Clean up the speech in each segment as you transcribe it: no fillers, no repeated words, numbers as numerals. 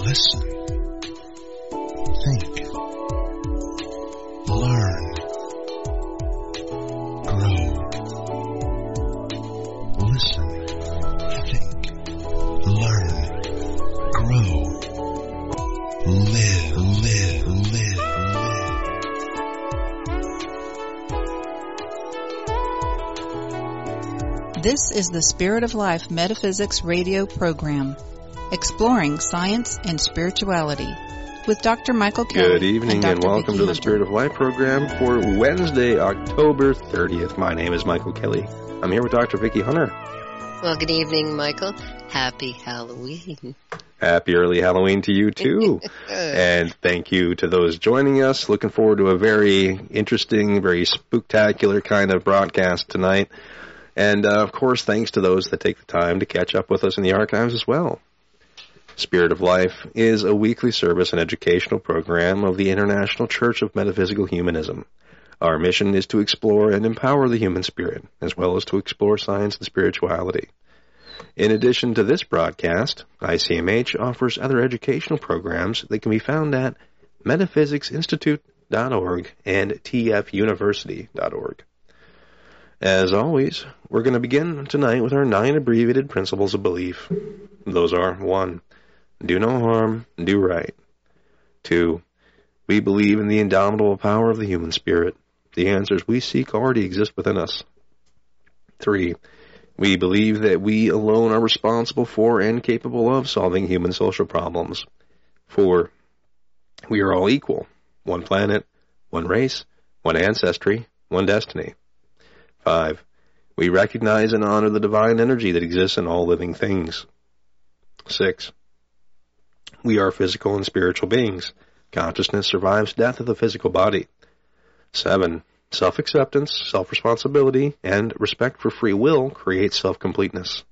Listen. Think. Learn. Grow. Listen. Think. Learn. Grow. Live. This is the Spirit of Life Metaphysics radio program, exploring science and spirituality, with Dr. Michael Kelly. Good evening and welcome to the Spirit of Life program for Wednesday, October 30th. My name is Michael Kelly. I'm here with Dr. Vicki Hunter. Well, good evening, Michael. Happy Halloween. Happy early Halloween to you, too. And thank you to those joining us. Looking forward to a very interesting, very spooktacular kind of broadcast tonight. And, of course, thanks to those that take the time to catch up with us in the archives as well. Spirit of Life is a weekly service and educational program of the International Church of Metaphysical Humanism. Our mission is to explore and empower the human spirit, as well as to explore science and spirituality. In addition to this broadcast, ICMH offers other educational programs that can be found at metaphysicsinstitute.org and tfuniversity.org. As always, we're going to begin tonight with our 9 abbreviated principles of belief. Those are: 1. Do no harm, do right. 2. We believe in the indomitable power of the human spirit. The answers we seek already exist within us. 3. We believe that we alone are responsible for and capable of solving human social problems. 4. We are all equal. One planet, one race, one ancestry, one destiny. 5. We recognize and honor the divine energy that exists in all living things. 6. We are physical and spiritual beings. Consciousness survives death of the physical body. 7. Self-acceptance, self-responsibility, and respect for free will create self-completeness.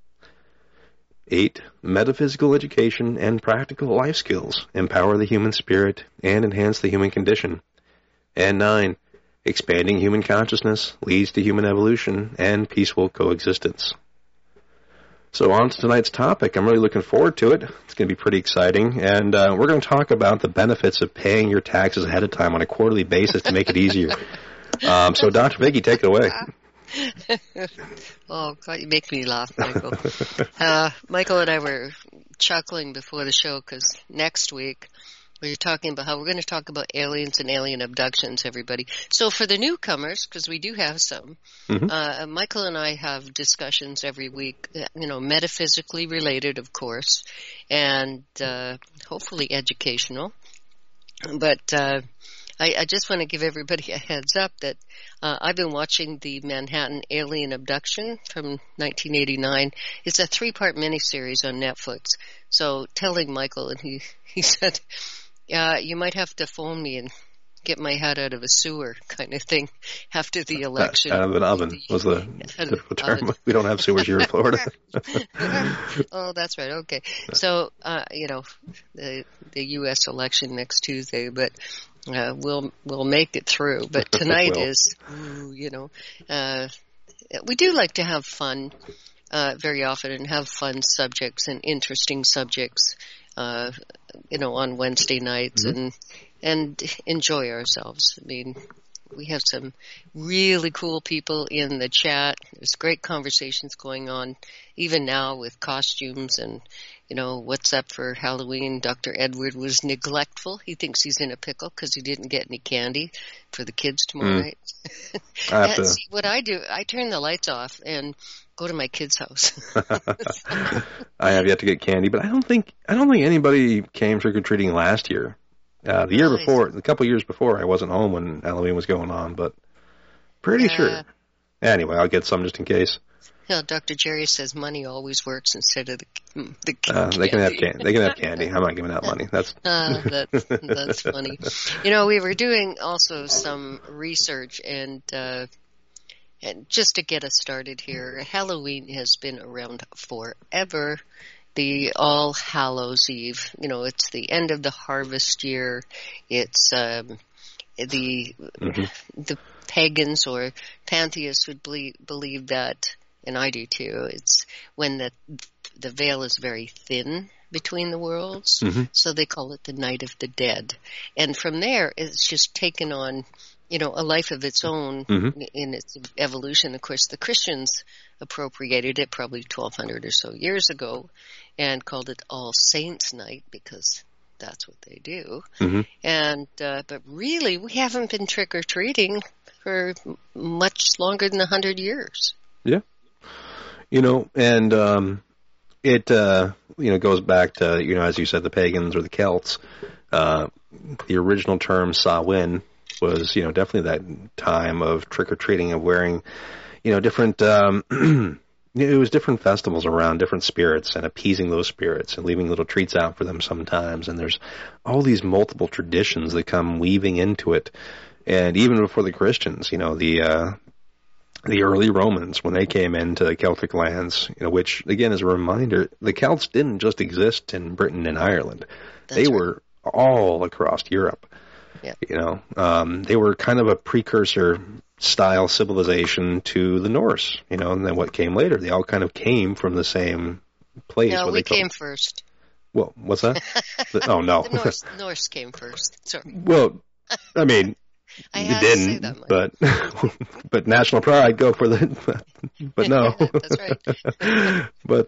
8. Metaphysical education and practical life skills empower the human spirit and enhance the human condition. And 9. Expanding human consciousness leads to human evolution and peaceful coexistence. So on to tonight's topic. I'm really looking forward to it. It's going to be pretty exciting. And we're going to talk about the benefits of paying your taxes ahead of time on a quarterly basis to make it easier. So Dr. Vicki, take it away. Oh, God, you make me laugh, Michael. Michael and I were chuckling before the show because next week we're talking about how we're going to talk about aliens and alien abductions, everybody. So for the newcomers, because we do have some, Michael and I have discussions every week, metaphysically related, of course, and hopefully educational. But I just want to give everybody a heads up that I've been watching the Manhattan Alien Abduction from 1989. It's a 3-part miniseries on Netflix. So telling Michael, and he said, you might have to phone me and get my head out of a sewer kind of thing after the election. Out of an oven was the typical term. We don't have sewers here in Florida. Oh, that's right. Okay. So, the U.S. election next Tuesday, but we'll make it through. But tonight is, we do like to have fun very often and have fun subjects and interesting subjects, on Wednesday nights and enjoy ourselves. I mean, we have some really cool people in the chat. There's great conversations going on, even now with costumes and, what's up for Halloween. Dr. Edward was neglectful. He thinks he's in a pickle because he didn't get any candy for the kids tomorrow night. See, what I do, I turn the lights off and go to my kid's house. I have yet to get candy, but I don't think anybody came trick-or-treating last year. The year before, a couple years before, I wasn't home when Halloween was going on, but pretty sure. Anyway, I'll get some just in case. Dr. Jerry says money always works instead of the candy. They can have candy. They can have candy. I'm not giving out money. That's funny. We were doing also some research and just to get us started here, Halloween has been around forever. The All Hallows Eve, it's the end of the harvest year. It's the pagans or pantheists would believe that, and I do too. It's when the veil is very thin between the worlds. Mm-hmm. So they call it the Night of the Dead. And from there, it's just taken on, a life of its own in its evolution. Of course, the Christians appropriated it probably 1,200 or so years ago and called it All Saints' Night because that's what they do. Mm-hmm. And but really, we haven't been trick-or-treating for much longer than 100 years. Yeah. And it goes back to, as you said, the pagans or the Celts. The original term Samhain was, definitely that time of trick-or-treating, of wearing, different, it was different festivals around different spirits and appeasing those spirits and leaving little treats out for them sometimes. And there's all these multiple traditions that come weaving into it. And even before the Christians, the early Romans, when they came into the Celtic lands, which, again, is a reminder, the Celts didn't just exist in Britain and Ireland. They were all across Europe. Yeah. They were kind of a precursor style civilization to the Norse, and then what came later. They all kind of came from the same place. No, we came first. Well, what's that? Oh, no. The Norse came first. Sorry. Well, I mean, you didn't, but national pride, go for the, but no. That's right.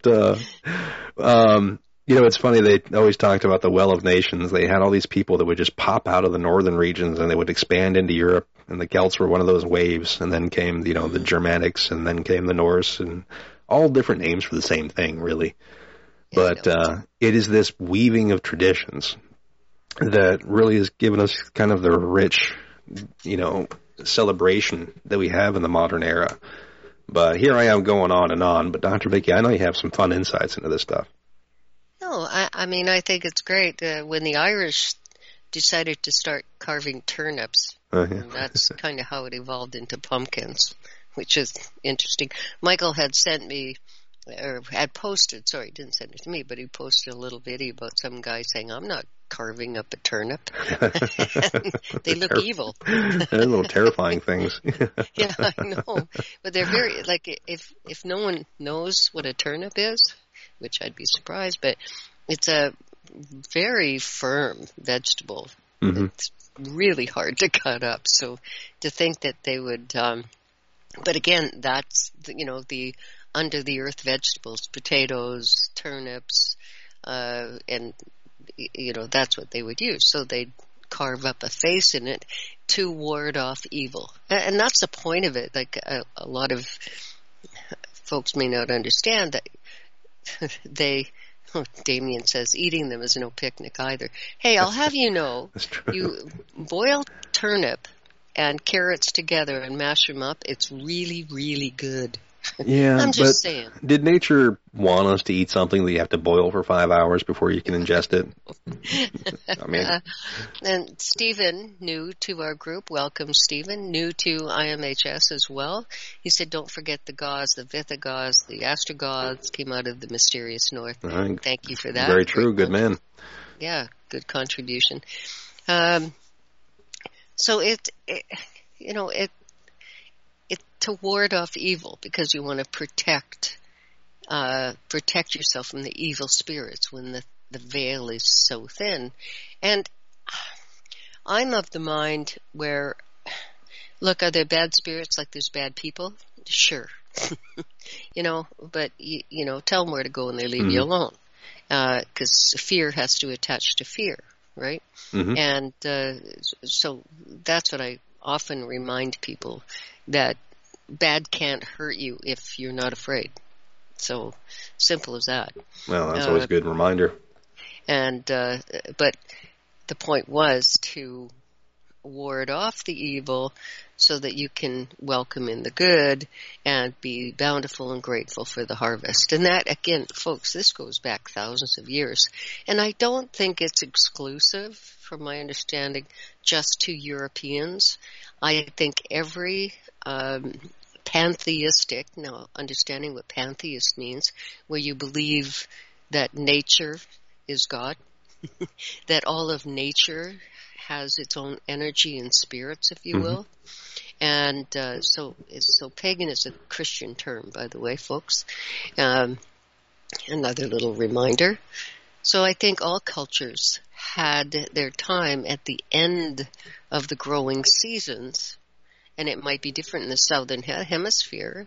But, it's funny, they always talked about the Well of Nations. They had all these people that would just pop out of the northern regions and they would expand into Europe, and the Celts were one of those waves, and then came, the Germanics, and then came the Norse, and all different names for the same thing, really. Yeah, but it is this weaving of traditions that really has given us kind of the rich, celebration that we have in the modern era. But here I am going on and on, but Dr. Vicki, I know you have some fun insights into this stuff. No, I mean, I think it's great. When the Irish decided to start carving turnips, and that's kind of how it evolved into pumpkins, which is interesting. Michael had sent me, or had posted, sorry, he didn't send it to me, but he posted a little video about some guy saying, I'm not carving up a turnip. They look evil. They're little terrifying things. Yeah, I know. But they're very, if no one knows what a turnip is, which I'd be surprised, but it's a very firm vegetable. Mm-hmm. It's really hard to cut up. So to think that they would, but again, that's, the under the earth vegetables, potatoes, turnips, and, that's what they would use. So they'd carve up a face in it to ward off evil. And that's the point of it. Like a lot of folks may not understand that Damien says eating them is no picnic either. Hey, I'll have you know, you boil turnip and carrots together and mash them up. It's really, really good. Yeah, I'm just saying. Did nature want us to eat something that you have to boil for 5 hours before you can ingest it? I mean, and Stephen, new to our group, welcome Stephen, new to IMHS as well. He said, don't forget the gods, the Vitha gods, the astrogods came out of the mysterious north. Thank you for that. Very true, good man. Yeah, good contribution. So it to ward off evil, because you want to protect yourself from the evil spirits when the veil is so thin. And I'm of the mind where, look, are there bad spirits like there's bad people? Sure. But tell them where to go and they leave you alone. Because fear has to attach to fear, right? Mm-hmm. And so that's what I often remind people, that bad can't hurt you if you're not afraid. So simple as that. Well, that's always a good reminder. And but the point was to ward off the evil so that you can welcome in the good and be bountiful and grateful for the harvest. And that, again, folks, this goes back thousands of years. And I don't think it's exclusive, from my understanding, just to Europeans. I think every pantheistic, now understanding what pantheist means, where you believe that nature is God, that all of nature has its own energy and spirits, if you will. And so pagan is a Christian term, by the way, folks. Another little reminder. So I think all cultures had their time at the end of the growing seasons, and it might be different in the southern hemisphere.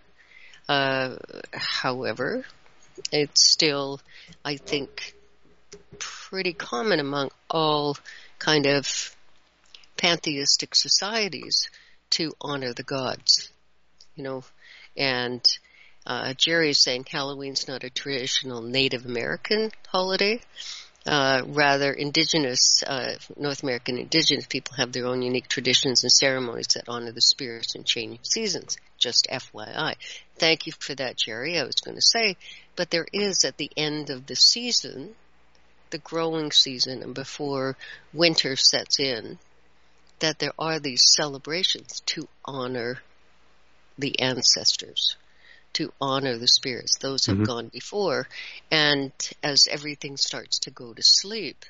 However, it's still, I think, pretty common among all kind of pantheistic societies to honor the gods, and Jerry is saying Halloween's not a traditional Native American holiday. Rather, indigenous, North American indigenous people have their own unique traditions and ceremonies that honor the spirits and change seasons. Just FYI. Thank you for that, Jerry. I was going to say, but there is at the end of the season, the growing season, and before winter sets in, that there are these celebrations to honor the ancestors, to honor the spirits, those have gone before. And as everything starts to go to sleep,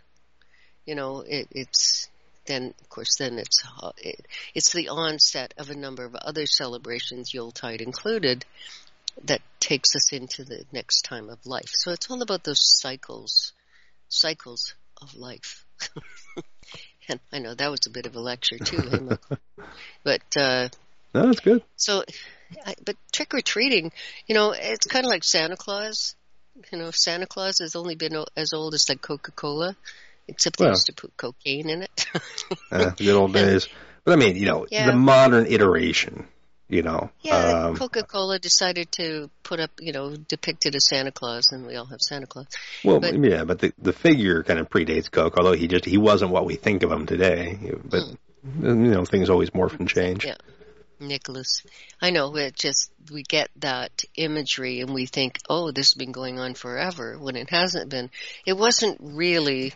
it's then, of course, it's the onset of a number of other celebrations, Yuletide included, that takes us into the next time of life. So it's all about those cycles of life. And I know that was a bit of a lecture too, but no, that's good. So, but trick-or-treating, it's kind of like Santa Claus. Santa Claus has only been as old as like Coca-Cola, except they used to put cocaine in it. The good old days. But I mean, the modern iteration, Yeah, Coca-Cola decided to put up, depicted a Santa Claus, and we all have Santa Claus. Well, but the figure kind of predates Coke, although he wasn't what we think of him today. But, things always morph and change. Yeah. Nicholas. I know, we get that imagery and we think, oh, this has been going on forever, when it hasn't been. It wasn't really,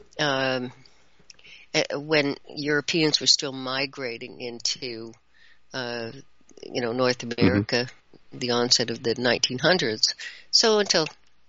when Europeans were still migrating into, North America, the onset of the 1900s. So until,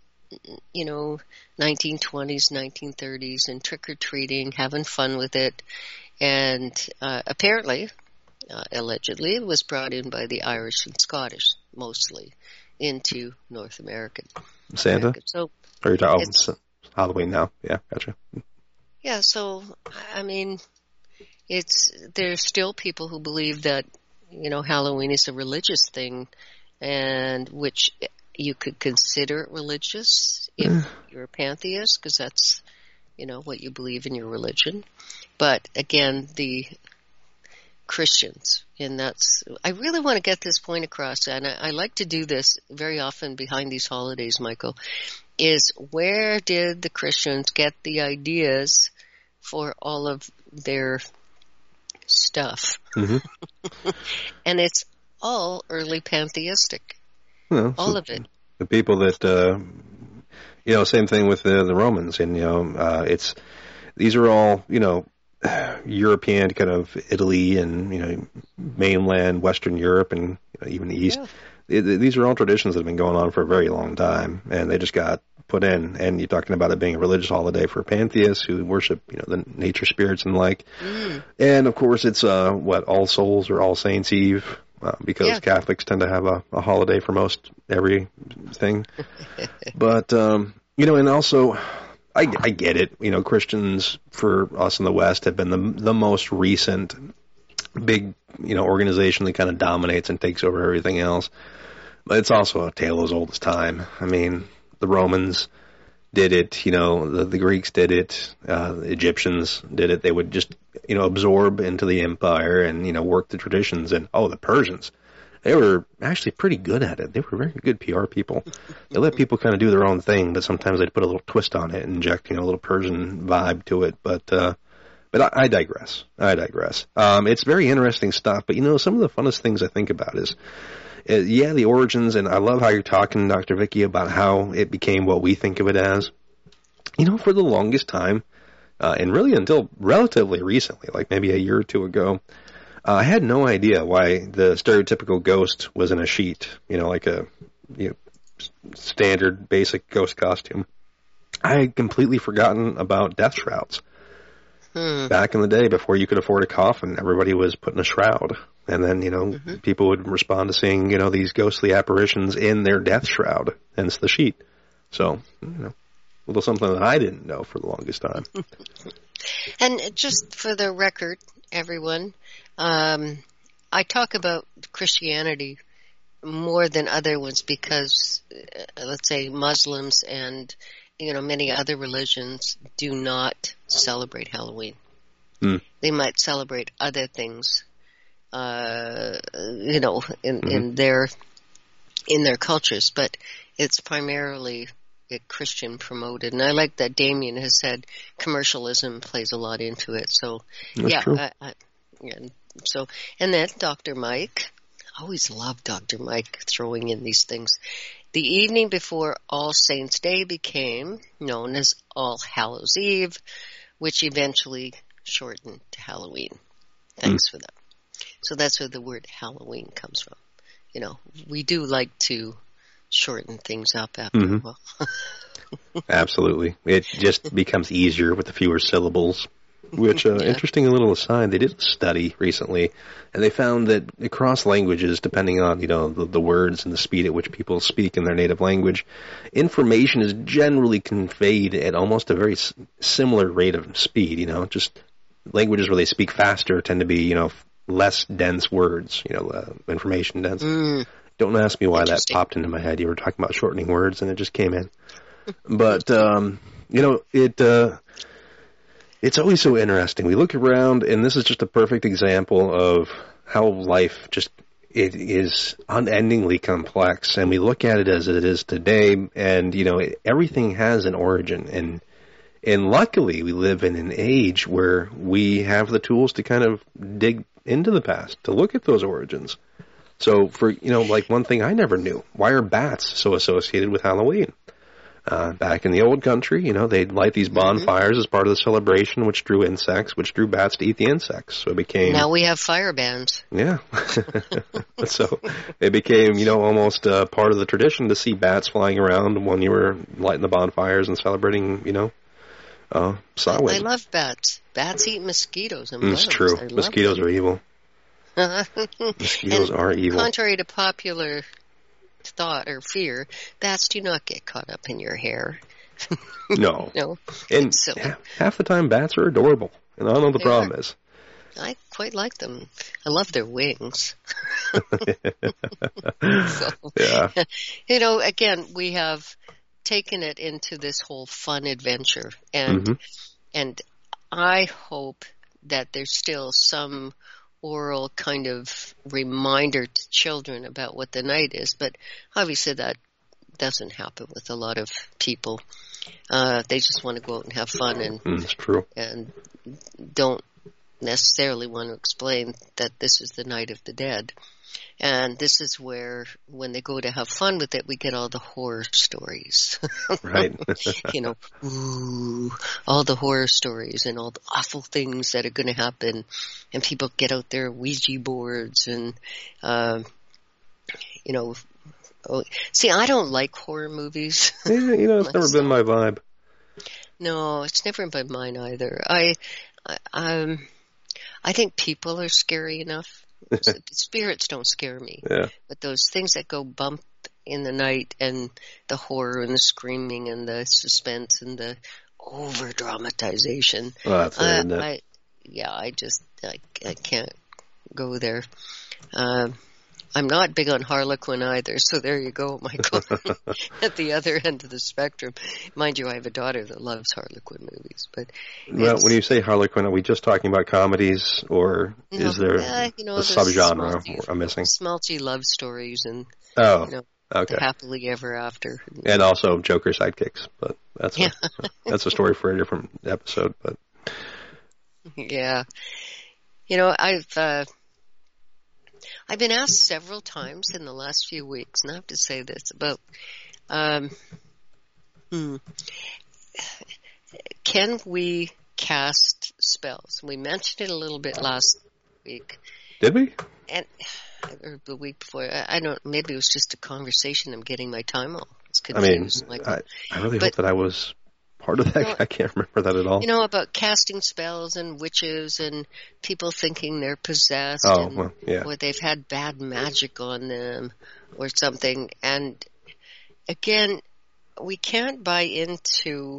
1920s, 1930s, and trick-or-treating, having fun with it. And apparently, allegedly, it was brought in by the Irish and Scottish, mostly, into North America. Santa? So, or you're talking Halloween now? Yeah, gotcha. Yeah, so, I mean, there's still people who believe that, Halloween is a religious thing, and which you could consider it religious if you're a pantheist, because that's, what you believe in your religion. But again, the Christians, and I really want to get this point across, and I like to do this very often behind these holidays, Michael, is where did the Christians get the ideas for all of their stuff? And it's all early pantheistic. Well, all of it. The people that, same thing with the Romans, and, these are all, European, kind of Italy and, mainland Western Europe and even the East. Yeah. These are all traditions that have been going on for a very long time, and they just got put in. And you're talking about it being a religious holiday for pantheists who worship, the nature spirits and like. And of course, it's All Souls or All Saints Eve, because Catholics tend to have a holiday for most everything. But and also, I get it. Christians for us in the West have been the most recent big, organization that kind of dominates and takes over everything else. But it's also a tale as old as time. I mean, the Romans did it, the Greeks did it, the Egyptians did it. They would just, absorb into the empire and, work the traditions. And, the Persians, they were actually pretty good at it. They were very good PR people. They let people kind of do their own thing, but sometimes they'd put a little twist on it and inject, a little Persian vibe to it. But I digress. It's very interesting stuff. But, some of the funnest things I think about is, the origins, and I love how you're talking, Dr. Vicky, about how it became what we think of it as. For the longest time, and really until relatively recently, like maybe a year or two ago, I had no idea why the stereotypical ghost was in a sheet, like a standard basic ghost costume. I had completely forgotten about death shrouds. Back in the day, before you could afford a coffin, everybody was put in a shroud. And then, people would respond to seeing, these ghostly apparitions in their death shroud, hence the sheet. So, little something that I didn't know for the longest time. And just for the record, everyone, I talk about Christianity more than other ones because, let's say, Muslims and, many other religions do not celebrate Halloween. They might celebrate other things, in their cultures, but it's primarily Christian promoted. And I like that Damien has said commercialism plays a lot into it. So, That's true. And then Dr. Mike, I always love Dr. Mike throwing in these things. The evening before All Saints' Day became known as All Hallows' Eve, which eventually shortened to Halloween. Thanks for that. So that's where the word Halloween comes from. We do like to shorten things up after a while. Absolutely. It just becomes easier with the fewer syllables. Which, interesting little aside, they did a study recently, and they found that across languages, depending on, the words and the speed at which people speak in their native language, information is generally conveyed at almost a very similar rate of speed, just languages where they speak faster tend to be, less dense words, information dense. Don't ask me why that popped into my head. You were talking about shortening words, and it just came in. But, it's always so interesting. We look around, and this is just a perfect example of how life it is unendingly complex, and we look at it as it is today, and, everything has an origin, and luckily we live in an age where we have the tools to kind of dig into the past, to look at those origins. So for, one thing I never knew, why are bats so associated with Halloween? Back in the old country, they'd light these bonfires as part of the celebration, which drew insects, which drew bats to eat the insects. So it became... Now we have fire bans. Yeah. So it became, almost part of the tradition to see bats flying around when you were lighting the bonfires and celebrating, Samhain. I love bats. Bats eat mosquitoes and bugs. It's true. Mosquitoes are evil. Mosquitoes are evil. Contrary to popular thought or fear, bats do not get caught up in your hair. No. No. And half the time bats are adorable. And I don't know what the problem is. I quite like them. I love their wings. Again, we have taken it into this whole fun adventure. And I hope that there's still some oral kind of reminder to children about what the night is, but obviously that doesn't happen with a lot of people. They just want to go out and have fun That's true. And don't necessarily want to explain that this is the night of the dead. And this is where, when they go to have fun with it, we get all the horror stories. Right. All the horror stories and all the awful things that are going to happen. And people get out their Ouija boards and, see, I don't like horror movies. It's never been my vibe. No, it's never been mine either. I think people are scary enough. Spirits don't scare me. Yeah. But those things that go bump in the night and the horror and the screaming and the suspense and the over dramatization. Well, that's it, isn't it? I can't go there. I'm not big on Harlequin either, so there you go, Michael. At the other end of the spectrum. Mind you, I have a daughter that loves Harlequin movies. But when you say Harlequin, are we just talking about comedies, or is there a subgenre I'm missing? Smelty love stories and okay. Happily ever after. And also Joker sidekicks, but that's a story for a different episode. But yeah. I've been asked several times in the last few weeks, and I have to say this about, can we cast spells? We mentioned it a little bit last week. Did we? Or the week before. I don't, maybe it was just a conversation. I'm getting my time all confused. I really hope that I was part of that. I can't remember that at all. About casting spells and witches and people thinking they're possessed or they've had bad magic on them or something. And again, we can't buy into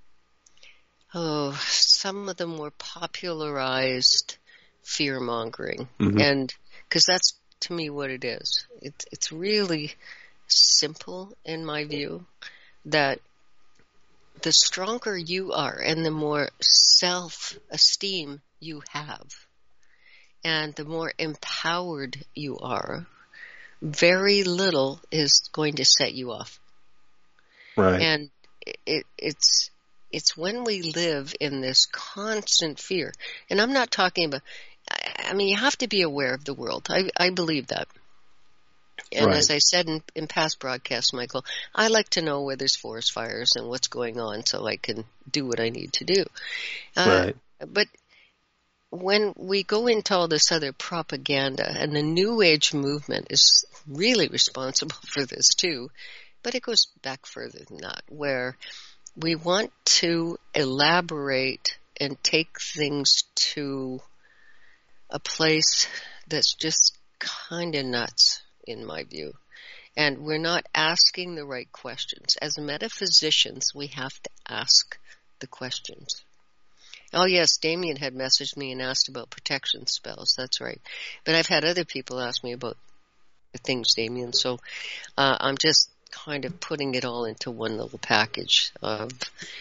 some of the more popularized fear-mongering. And because that's, to me, what it is. It's really simple, in my view, that the stronger you are and the more self-esteem you have and the more empowered you are, very little is going to set you off. Right. And it's when we live in this constant fear, and I'm not talking about, I mean, you have to be aware of the world. I believe that. And right. as I said in past broadcasts, Michael, I like to know where there's forest fires and what's going on so I can do what I need to do. Right. But when we go into all this other propaganda, and the New Age movement is really responsible for this too, but it goes back further than that, where we want to elaborate and take things to a place that's just kind of nuts, in my view. And we're not asking the right questions. As metaphysicians, we have to ask the questions. Oh yes, Damien had messaged me and asked about protection spells. That's right. But I've had other people ask me about things, Damien. So I'm just kind of putting it all into one little package of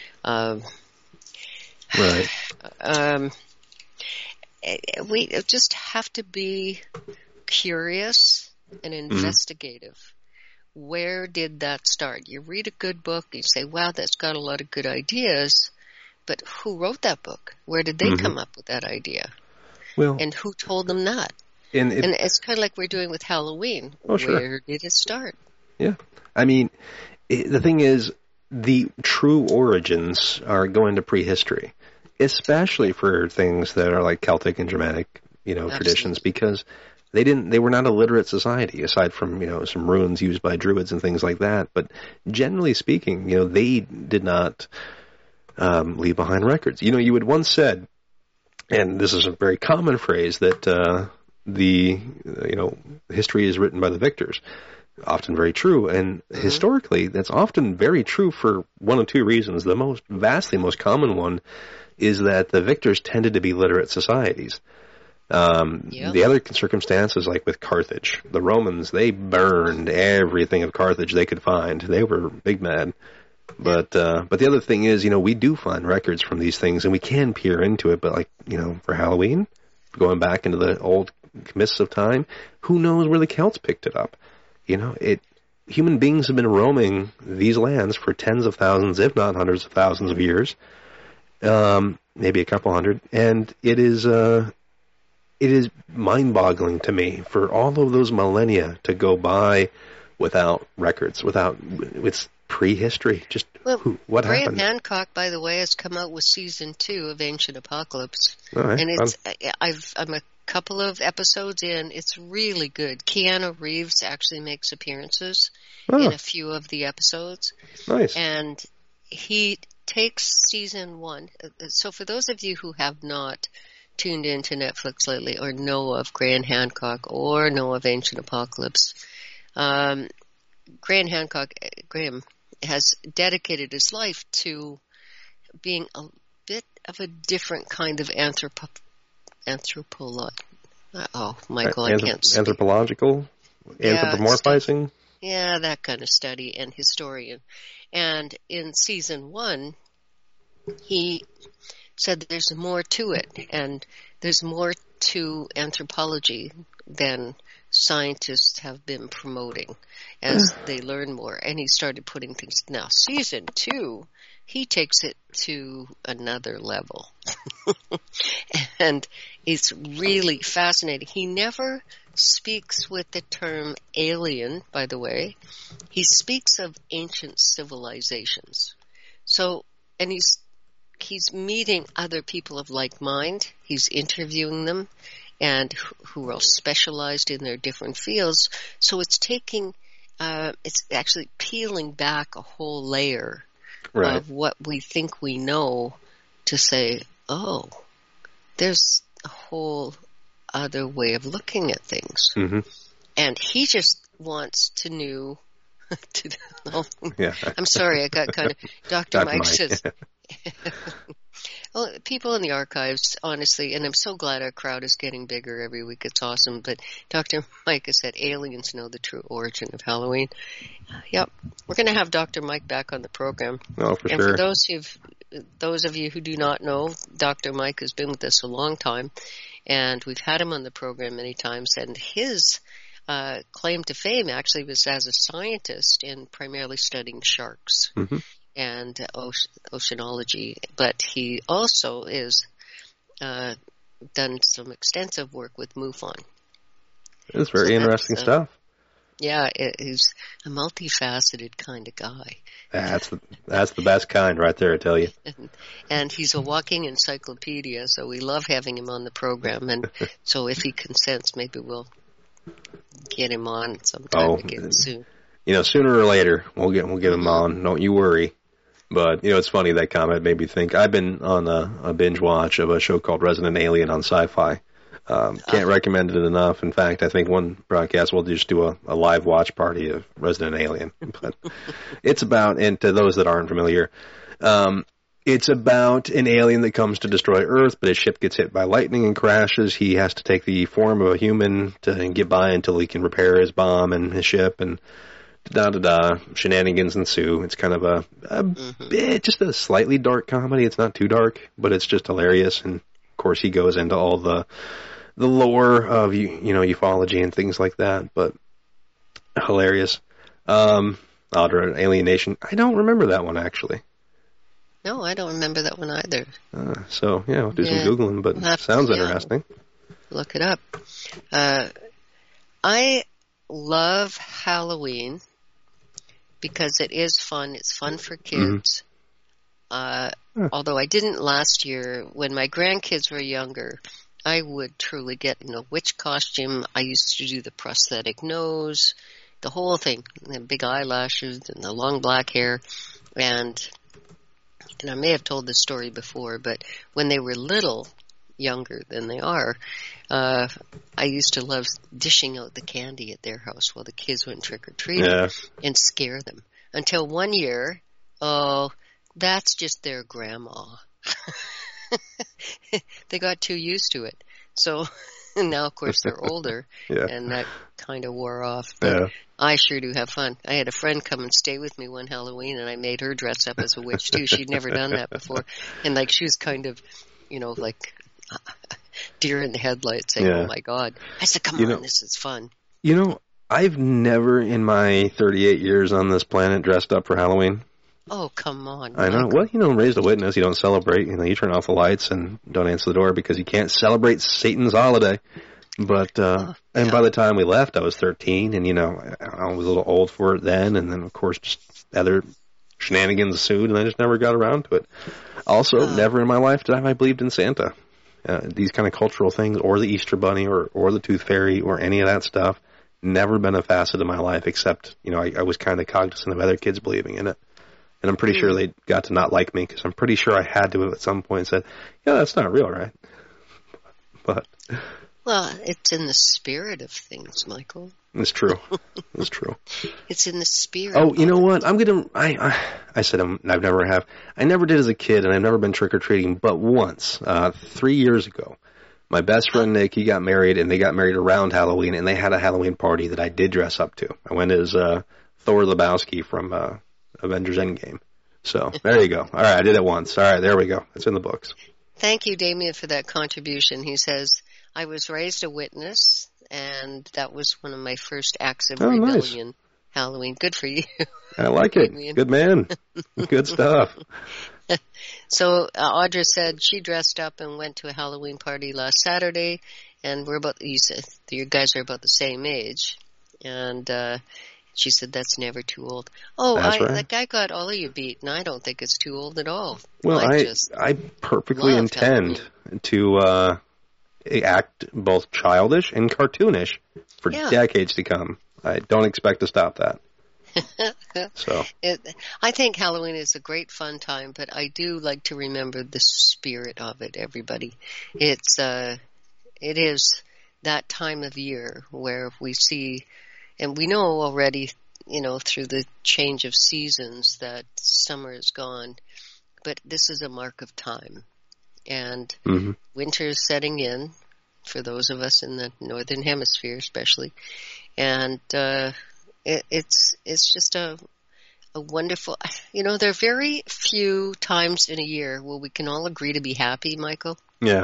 right. We just have to be curious and investigative. Where did that start? You read a good book, you say, wow, that's got a lot of good ideas, but who wrote that book? Where did they come up with that idea? Well, and who told them that? And it's kind of like we're doing with Halloween. Oh, sure. Where did it start? Yeah. I mean, the thing is, the true origins are going to prehistory, especially for things that are like Celtic and Germanic, traditions, because they were not a literate society, aside from, some runes used by druids and things like that. But generally speaking, they did not leave behind records. You had once said, and this is a very common phrase, that history is written by the victors. Often very true, and historically, that's often very true for one of two reasons. The vastly most common one is that the victors tended to be literate societies. The other circumstances, like with Carthage, the Romans, they burned everything of Carthage they could find. They were big mad. But the other thing is, we do find records from these things, and we can peer into it. But for Halloween, going back into the old mists of time, who knows where the Celts picked it up? Human beings have been roaming these lands for tens of thousands, if not hundreds of thousands of years, maybe a couple hundred, and it is mind-boggling to me for all of those millennia to go by without records, it's prehistory. Just what happened? Graham Hancock, by the way, has come out with season 2 of Ancient Apocalypse, all right, and I'm a couple of episodes in. It's really good. Keanu Reeves actually makes appearances in a few of the episodes. Nice. And he takes season 1. So for those of you who have not tuned into Netflix lately or know of Graham Hancock or know of Ancient Apocalypse, Graham has dedicated his life to being a bit of a different kind of anthropological? Anthropomorphizing? Yeah, that kind of study and historian. And in season 1, he said there's more to it, and there's more to anthropology than scientists have been promoting as they learn more. And he started putting things. Now, season 2, he takes it to another level. And it's really fascinating. He never speaks with the term alien, by the way. He speaks of ancient civilizations. So, and he's meeting other people of like mind. He's interviewing them, and who are all specialized in their different fields. So it's it's actually peeling back a whole layer of what we think we know to say, oh, there's a whole other way of looking at things. Mm-hmm. And he just wants to know Yeah. I'm sorry, I got kind of... Dr. Mike says... Yeah. Well, people in the archives, honestly, and I'm so glad our crowd is getting bigger every week. It's awesome. But Dr. Mike has said aliens know the true origin of Halloween. Yep. We're going to have Dr. Mike back on the program. Oh, for and sure. For those of you who do not know, Dr. Mike has been with us a long time, and we've had him on the program many times, and his claim to fame actually was as a scientist in primarily studying sharks. Mm-hmm. And oceanology, but he also is done some extensive work with MUFON. It's very interesting stuff. Yeah, he's a multifaceted kind of guy. That's the best kind right there, I tell you. And he's a walking encyclopedia, so we love having him on the program. And so if he consents, maybe we'll get him on sometime again soon. Sooner or later we'll get him on. Don't you worry. But, it's funny, that comment made me think. I've been on a binge watch of a show called Resident Alien on Sci-Fi. Can't recommend it enough. In fact, I think one broadcast we'll just do a live watch party of Resident Alien. But it's about, and to those that aren't familiar, it's about an alien that comes to destroy Earth, but his ship gets hit by lightning and crashes. He has to take the form of a human to get by until he can repair his bomb and his ship, and shenanigans ensue. It's kind of a bit, just a slightly dark comedy. It's not too dark, but it's just hilarious. And of course, he goes into all the lore of ufology and things like that. But hilarious. Alienation. I don't remember that one actually. No, I don't remember that one either. So we'll do some Googling, but it sounds interesting. Look it up. I love Halloween because it is fun. It's fun for kids. Although I didn't last year. When my grandkids were younger, I would truly get in a witch costume. I used to do the prosthetic nose, the whole thing, the big eyelashes and the long black hair. And I may have told this story before, but when they were little, younger than they are, I used to love dishing out the candy at their house while the kids went trick-or-treating and scare them. Until one year, that's just their grandma. They got too used to it. So now, of course, they're older, and that kind of wore off. But I sure do have fun. I had a friend come and stay with me one Halloween, and I made her dress up as a witch, too. She'd never done that before. And, she was kind of, deer in the headlights saying, oh, my God. I said, come on, this is fun. I've never in my 38 years on this planet dressed up for Halloween. Oh, come on. I know. Well, raised a witness. You don't celebrate. You turn off the lights and don't answer the door because you can't celebrate Satan's holiday. But, and by the time we left, I was 13, and, I was a little old for it then. And then, of course, just other shenanigans ensued, and I just never got around to it. Also, never in my lifetime I believed in Santa. These kind of cultural things, or the Easter Bunny, or the Tooth Fairy, or any of that stuff, never been a facet of my life, except, I was kind of cognizant of other kids believing in it. And I'm pretty sure they got to not like me, because I'm pretty sure I had to at some point said, that's not real, right? But... Well, it's in the spirit of things, Michael. It's true. It's true. It's in the spirit. Oh, you know what? I said I never did as a kid, and I've never been trick-or-treating, but once, 3 years ago, my best friend Nick, he got married, and they got married around Halloween, and they had a Halloween party that I did dress up to. I went as Thor Lebowski from Avengers Endgame. So, there you go. All right, I did it once. All right, there we go. It's in the books. Thank you, Damien, for that contribution. He says, I was raised a witness, and that was one of my first acts of rebellion. Nice. Halloween. Good for you. I like it. Damien. Good man. Good stuff. So Audra said she dressed up and went to a Halloween party last Saturday, and you said you guys are about the same age, and she said that's never too old. Oh, right. That guy got all of you beat, and I don't think it's too old at all. Well, I perfectly intend to act both childish and cartoonish for decades to come. I don't expect to stop that. So I think Halloween is a great fun time, but I do like to remember the spirit of it, everybody. It is that time of year where we see, and we know already through the change of seasons that summer is gone. But this is a mark of time. And winter is setting in for those of us in the northern hemisphere especially. And it's just a wonderful, there are very few times in a year where we can all agree to be happy, Michael. Yeah.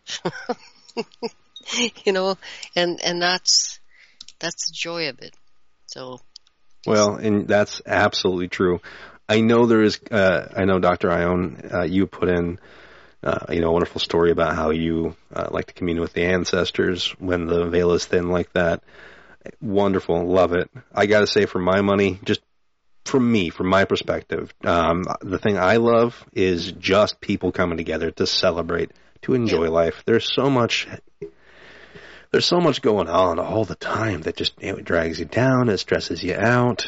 And that's the joy of it. So. Well, and that's absolutely true. I know I know Dr. Ione, you put in, a wonderful story about how you like to commune with the ancestors when the veil is thin like that. Wonderful. Love it. I got to say, for my money, just from my perspective, the thing I love is just people coming together to celebrate, to enjoy life. There's so much going on all the time that just it drags you down, it stresses you out.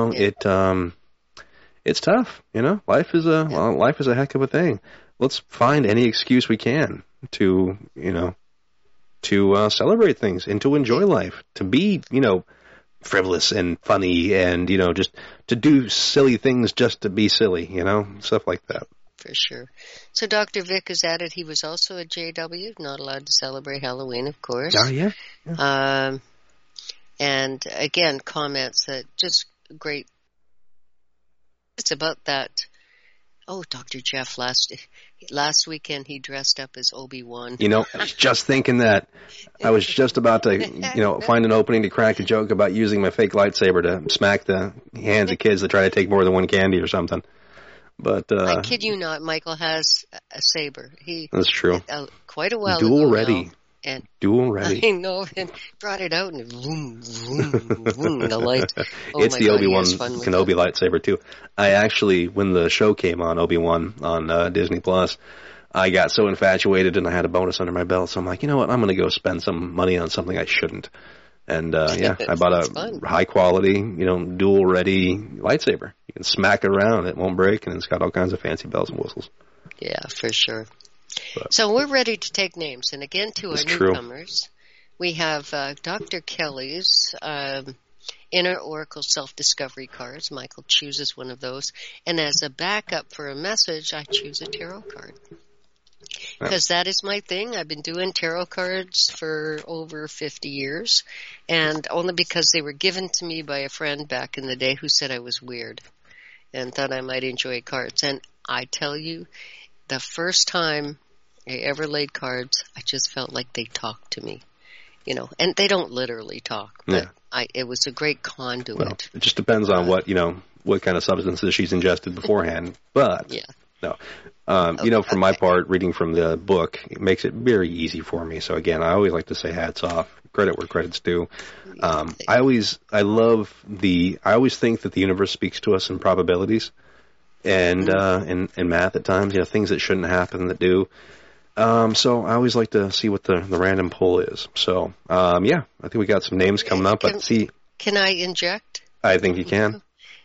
It's tough. Life is a heck of a thing. Let's find any excuse we can to celebrate things and to enjoy life, to be frivolous and funny and just to do silly things just to be silly, stuff like that. For sure. So Dr. Vic has added he was also a JW, not allowed to celebrate Halloween, of course. Oh, yeah. And again, comments that just great. It's about that. Oh, Dr. Jeff, last weekend he dressed up as Obi-Wan. I was just thinking that. I was just about to, find an opening to crack a joke about using my fake lightsaber to smack the hands of kids that try to take more than one candy or something. But I kid you not, Michael has a saber. That's true. Quite a while Dual ago ready. Now, and Dual ready. I know, and brought it out and vroom, vroom, vroom, the light. Oh, it's the Obi-Wan Kenobi lightsaber too. I actually, when the show came on, Obi-Wan on Disney Plus, I got so infatuated and I had a bonus under my belt. So I'm like, you know what? I'm going to go spend some money on something I shouldn't. And I bought a high quality, dual ready lightsaber. You can smack it around, it won't break, and it's got all kinds of fancy bells and whistles. Yeah, for sure. So we're ready to take names. And again, to our newcomers, we have Dr. Kelly's Inner Oracle Self-Discovery cards. Michael chooses one of those. And as a backup for a message, I choose a tarot card. Because that is my thing. I've been doing tarot cards for over 50 years. And only because they were given to me by a friend back in the day who said I was weird and thought I might enjoy cards. And I tell you, the first time I ever laid cards, I just felt like they talked to me, and they don't literally talk, but it was a great conduit. Well, it just depends on what kind of substances she's ingested beforehand, but no. For my part, reading from the book, it makes it very easy for me. So again, I always like to say hats off, credit where credit's due. I always think that the universe speaks to us in probabilities. And math at times, things that shouldn't happen that do. So I always like to see what the random pull is. So, I think we got some names coming up. Can I inject? I think you can.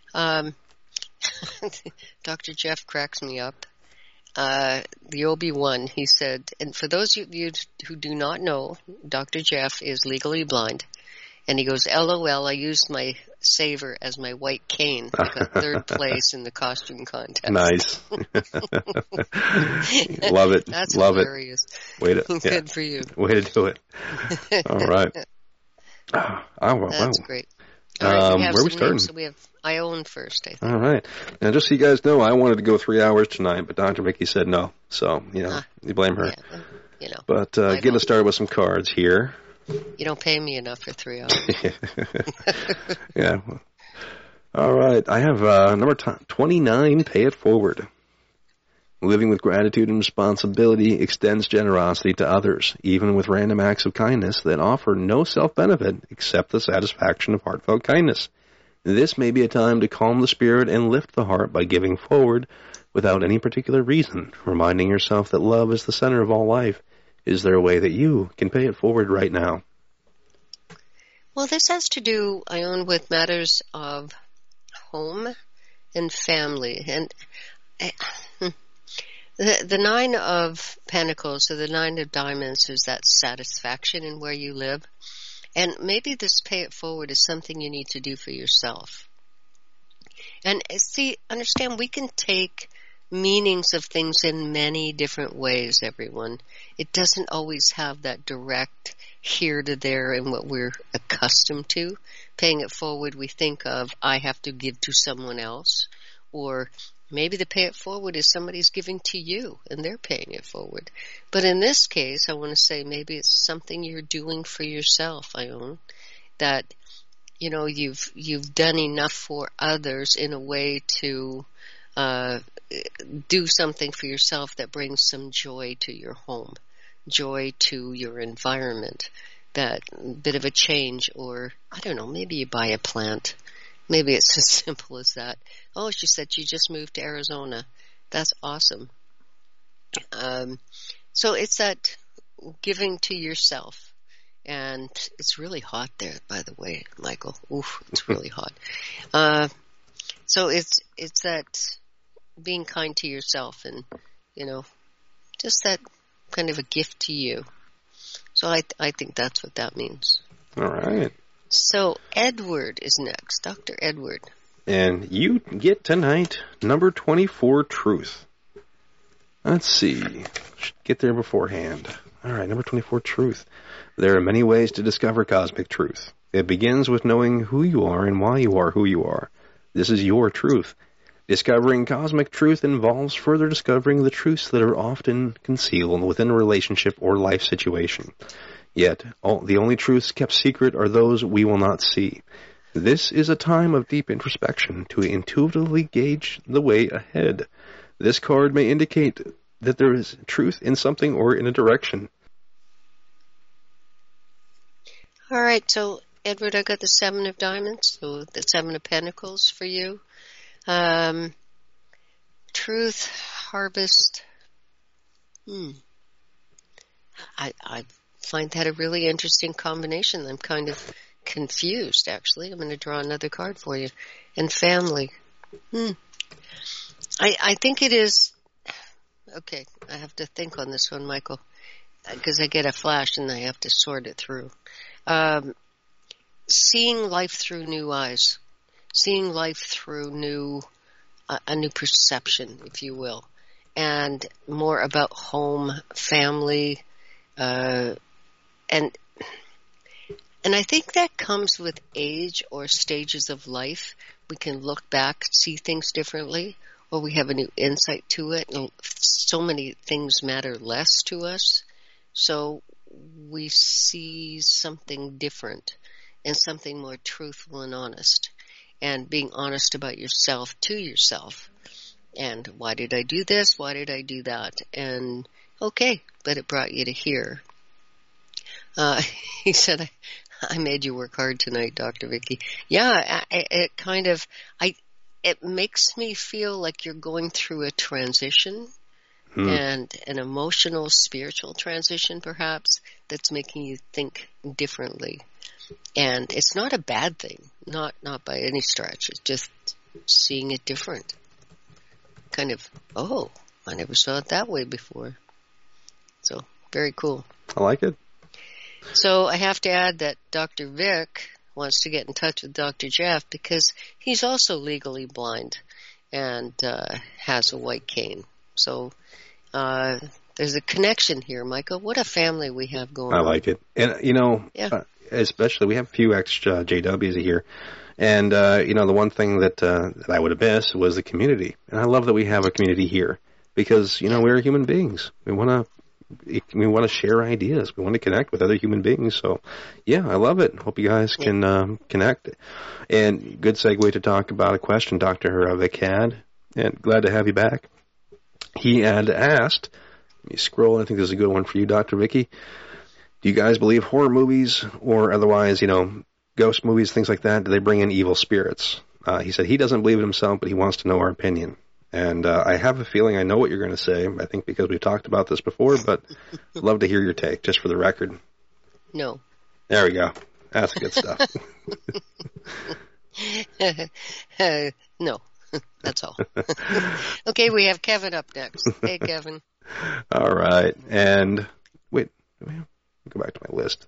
Dr. Jeff cracks me up. The Obi-Wan, he said, and for those of you who do not know, Dr. Jeff is legally blind. And he goes, LOL, I used my saber as my white cane. I got third place in the costume contest. Nice. Love it. That's Love hilarious. It. Good for you. Way to do it. All right. That's great. All right, where are we starting? So we have Ione first, I think. All right. Now, just so you guys know, I wanted to go 3 hours tonight, but Dr. Mickey said no. So, you blame her. Yeah, But get us started with some cards here. You don't pay me enough for 3 hours. Yeah. All right. I have number 29, Pay It Forward. Living with gratitude and responsibility extends generosity to others, even with random acts of kindness that offer no self-benefit except the satisfaction of heartfelt kindness. This may be a time to calm the spirit and lift the heart by giving forward without any particular reason, reminding yourself that love is the center of all life. Is there a way that you can pay it forward right now? Well, this has to do, Ione, with matters of home and family. And the Nine of Pentacles, or the Nine of Diamonds, is that satisfaction in where you live. And maybe this pay it forward is something you need to do for yourself. And see, understand, we can take meanings of things in many different ways, everyone. It doesn't always have that direct here to there in what we're accustomed to. Paying it forward, we think of, I have to give to someone else, or maybe the pay it forward is somebody's giving to you and they're paying it forward. But in this case, I want to say maybe it's something you're doing for yourself, Ione, that, you know, you've done enough for others in a way to do something for yourself that brings some joy to your home, joy to your environment, that bit of a change. Or, I don't know, maybe you buy a plant. Maybe it's as simple as that. Oh, she said she just moved to Arizona. That's awesome. So it's that giving to yourself. And it's really hot there, by the way, Michael. Oof, it's really hot. So it's that being kind to yourself and, you know, just that kind of a gift to you. So I think that's what that means. All right. So Edward is next. Dr. Edward. And you get tonight number 24, Truth. Let's see. Should get there beforehand. All right, number 24, Truth. There are many ways to discover cosmic truth. It begins with knowing who you are and why you are who you are. This is your truth. Discovering cosmic truth involves further discovering the truths that are often concealed within a relationship or life situation. Yet, the only truths kept secret are those we will not see. This is a time of deep introspection to intuitively gauge the way ahead. This card may indicate that there is truth in something or in a direction. All right, so Edward, I got the 7 of Diamonds, so the 7 of Pentacles for you. Truth, Harvest. I find that a really interesting combination. I'm kind of confused, actually. I'm going to draw another card for you. And Family. I think it is... Okay, I have to think on this one, Michael, because I get a flash and I have to sort it through. Seeing life through new eyes. Seeing life through a new perception, if you will. And more about home, family, and I think that comes with age or stages of life. We can look back, see things differently, or we have a new insight to it, and so many things matter less to us. So we see something different and something more truthful and honest. And being honest about yourself to yourself. And why did I do this? Why did I do that? And okay, but it brought you to here. He said, I made you work hard tonight, Dr. Vicky. Yeah, it kind of, it makes me feel like you're going through a transition and an emotional, spiritual transition, perhaps, that's making you think differently. And it's not a bad thing, not by any stretch. It's just seeing it different. Kind of, oh, I never saw it that way before. So, very cool. I like it. So I have to add that Dr. Vic wants to get in touch with Dr. Jeff because he's also legally blind and has a white cane. So there's a connection here, Michael. What a family we have going on. I like it. And, you know, especially we have a few extra JWs here. And, you know, the one thing that I would have missed was the community. And I love that we have a community here because, you know, we're human beings. We want to share ideas. We want to connect with other human beings. So, yeah, I love it. Hope you guys can connect. And good segue to talk about a question Dr. Vic had. And glad to have you back. He had asked, let me scroll. I think this is a good one for you, Dr. Vicky. Do you guys believe horror movies or otherwise, you know, ghost movies, things like that? Do they bring in evil spirits? He said he doesn't believe it himself, but he wants to know our opinion. And I have a feeling I know what you're going to say. I think because we've talked about this before, but I'd love to hear your take, just for the record. No. There we go. That's good stuff. No. That's all. Okay, we have Kevin up next. Hey, Kevin. All right. And wait, go back to my list.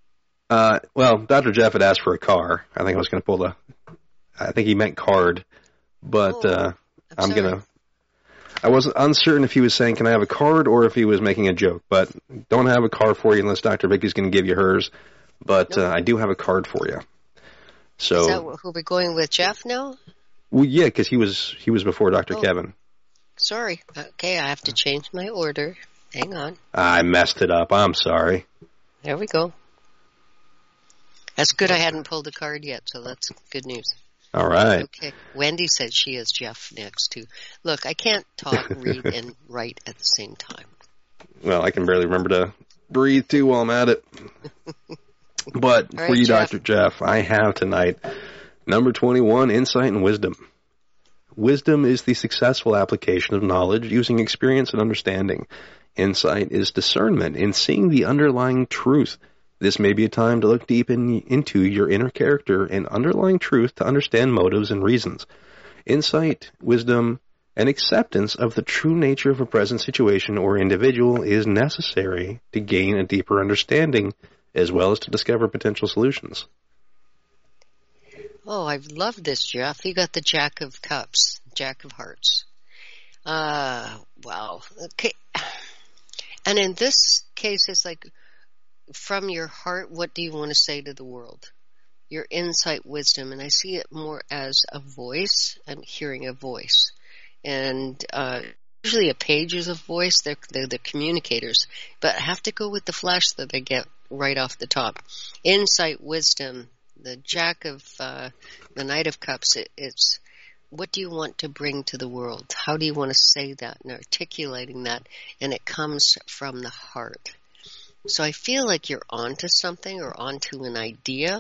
Well, Dr. Jeff had asked for a car. I think I was going to I think he meant card. but I'm sorry. I was uncertain if he was saying, can I have a card, or if he was making a joke. But don't have a card for you unless Dr. Vicky's going to give you hers. But I do have a card for you. So, is that who we're going with, Jeff now? Well, yeah, because he was before Dr. Kevin. Sorry. Okay, I have to change my order. Hang on. I messed it up. I'm sorry. There we go. That's good. I hadn't pulled a card yet, so that's good news. All right. Okay. Wendy said she has Jeff next, too. Look, I can't talk, read, and write at the same time. Well, I can barely remember to breathe, too, while I'm at it. But right, for you, Jeff. Dr. Jeff, I have tonight number 21, Insight and Wisdom. Wisdom is the successful application of knowledge using experience and understanding. Insight is discernment in seeing the underlying truth. This may be a time to look deep into your inner character and underlying truth to understand motives and reasons. Insight, wisdom, and acceptance of the true nature of a present situation or individual is necessary to gain a deeper understanding as well as to discover potential solutions. Oh, I've loved this, Jeff. You got the Jack of Cups, Jack of Hearts. Wow. Okay. And in this case, it's like, from your heart, what do you want to say to the world? Your insight, wisdom, and I see it more as a voice. I'm hearing a voice. And usually a page is a voice. They're the communicators. But I have to go with the flash that I get right off the top. Insight, wisdom, the Jack of, the Knight of Cups, it's what do you want to bring to the world? How do you want to say that and articulating that? And it comes from the heart. So I feel like you're onto something or onto an idea.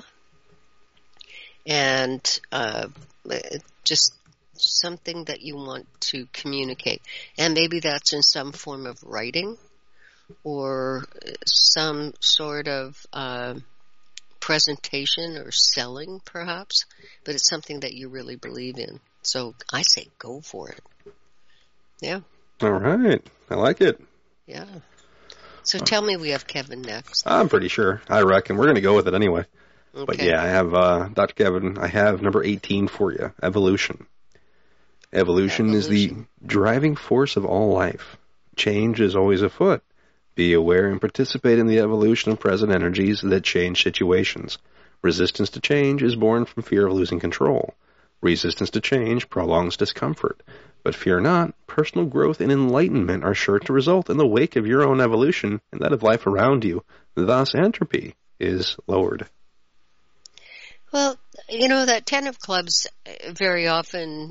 And just something that you want to communicate. And maybe that's in some form of writing or some sort of presentation or selling, perhaps. But it's something that you really believe in. So I say go for it. Yeah. All right. I like it. Yeah. So tell me we have Kevin next. I'm pretty sure. I reckon. We're going to go with it anyway. Okay. But yeah, I have, Dr. Kevin, I have number 18 for you. Evolution. Evolution is the driving force of all life. Change is always afoot. Be aware and participate in the evolution of present energies that change situations. Resistance to change is born from fear of losing control. Resistance to change prolongs discomfort. But fear not, personal growth and enlightenment are sure to result in the wake of your own evolution and that of life around you. Thus, entropy is lowered. Well, you know, that 10 of clubs very often,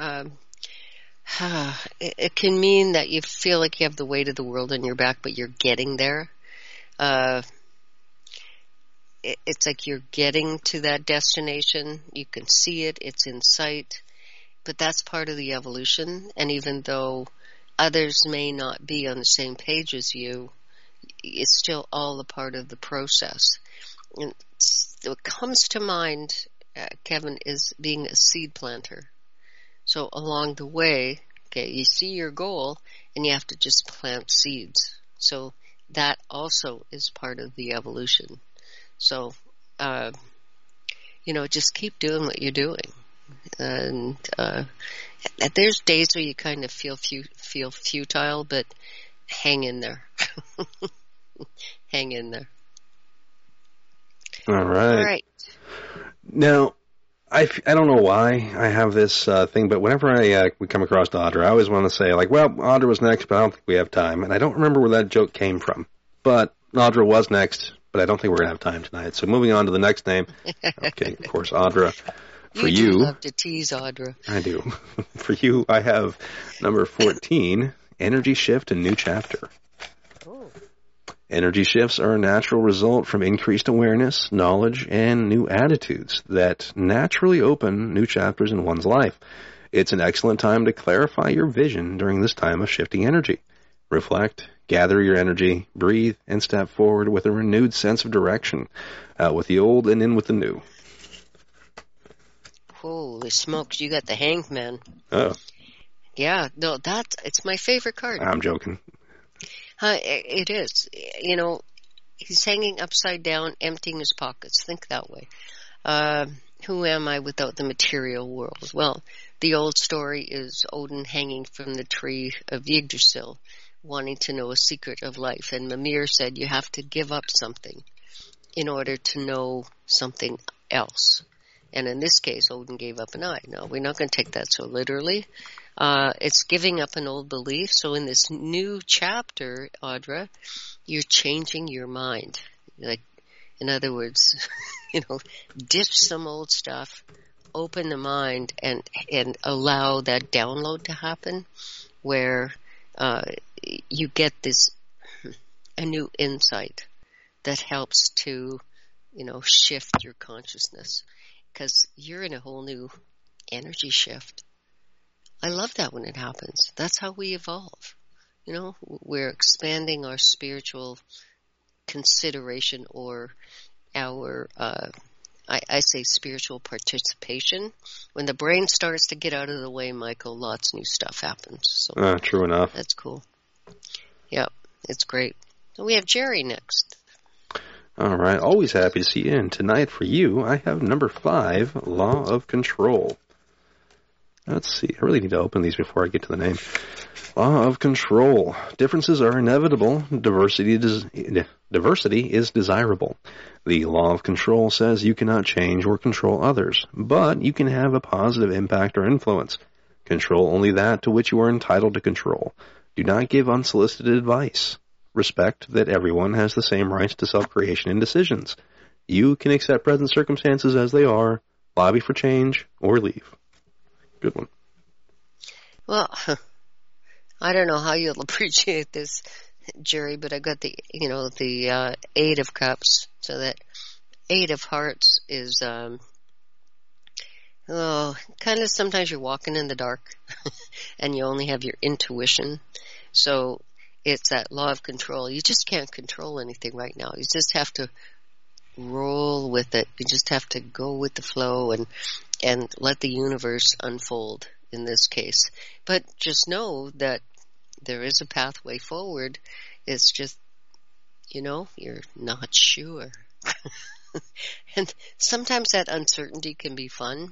it can mean that you feel like you have the weight of the world on your back, but you're getting there. It's like you're getting to that destination. You can see it. It's in sight. But that's part of the evolution. And even though others may not be on the same page as you, it's still all a part of the process. And what comes to mind, Kevin, is being a seed planter. So along the way, okay, you see your goal and you have to just plant seeds. So that also is part of the evolution. So, just keep doing what you're doing. And there's days where you kind of feel futile, but hang in there. Hang in there. All right. All right. Now, I don't know why I have this thing, but whenever we come across Audra, I always want to say, like, well, Audra was next, but I don't think we have time. And I don't remember where that joke came from. But Audra was next, but I don't think we're going to have time tonight. So moving on to the next name. Okay, of course, Audra. For you, do love to tease Audra. I do. For you, I have number 14, Energy Shift and New Chapter. Oh. Energy shifts are a natural result from increased awareness, knowledge, and new attitudes that naturally open new chapters in one's life. It's an excellent time to clarify your vision during this time of shifting energy. Reflect, gather your energy, breathe, and step forward with a renewed sense of direction, out with the old and in with the new. Holy smokes, you got the Hanged Man. Oh. Yeah, no, it's my favorite card. I'm joking. It is. You know, he's hanging upside down, emptying his pockets. Think that way. who am I without the material world? Well, the old story is Odin hanging from the tree of Yggdrasil, wanting to know a secret of life. And Mimir said you have to give up something in order to know something else. And in this case, Odin gave up an eye. No, we're not going to take that so literally. It's giving up an old belief. So in this new chapter, Audra, you're changing your mind. Like, in other words, ditch some old stuff, open the mind, and allow that download to happen, where you get a new insight that helps to, shift your consciousness, because you're in a whole new energy shift. I love that when it happens. That's how we evolve. We're expanding our spiritual consideration, or our, I say spiritual participation. When the brain starts to get out of the way, Michael, lots of new stuff happens. So true enough. That's cool. Yep, it's great. So we have Jerry next. All right, always happy to see you. And tonight for you, I have number 5, Law of Control. Let's see, I really need to open these before I get to the name. Law of Control. Differences are inevitable. Diversity is desirable. The Law of Control says you cannot change or control others, but you can have a positive impact or influence. Control only that to which you are entitled to control. Do not give unsolicited advice. Respect that everyone has the same rights to self-creation and decisions. You can accept present circumstances as they are, lobby for change, or leave. Good one. Well, I don't know how you'll appreciate this, Jerry, but I got the 8 of Cups. So that 8 of Hearts is, kind of sometimes you're walking in the dark and you only have your intuition. So it's that law of control. You just can't control anything right now. You just have to roll with it. You just have to go with the flow and let the universe unfold in this case. But just know that there is a pathway forward. It's just, you're not sure. And sometimes that uncertainty can be fun